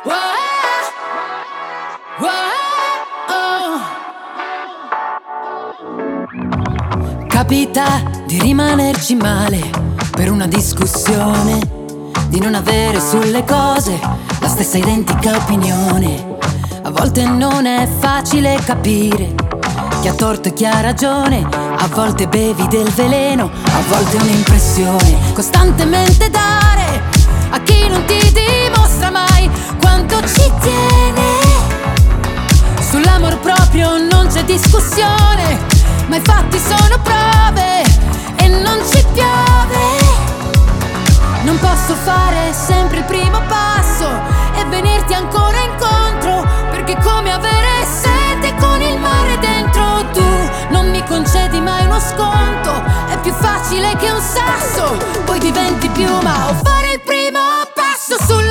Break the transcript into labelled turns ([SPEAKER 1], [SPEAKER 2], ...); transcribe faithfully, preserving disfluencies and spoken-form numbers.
[SPEAKER 1] Capita di rimanerci male per una discussione, di non avere sulle cose la stessa identica opinione. A volte non è facile capire chi ha torto e chi ha ragione. A volte bevi del veleno, a volte un'impressione. Costantemente dare a chi non ti dimostra mai quanto ci tiene. Sull'amor proprio non c'è discussione, ma i fatti sono prove e non ci piove. Non posso fare sempre il primo passo e venirti ancora incontro, perché è come avere sete con il mare dentro. Tu non mi concedi mai uno sconto, è più facile che un sasso, poi diventi piuma o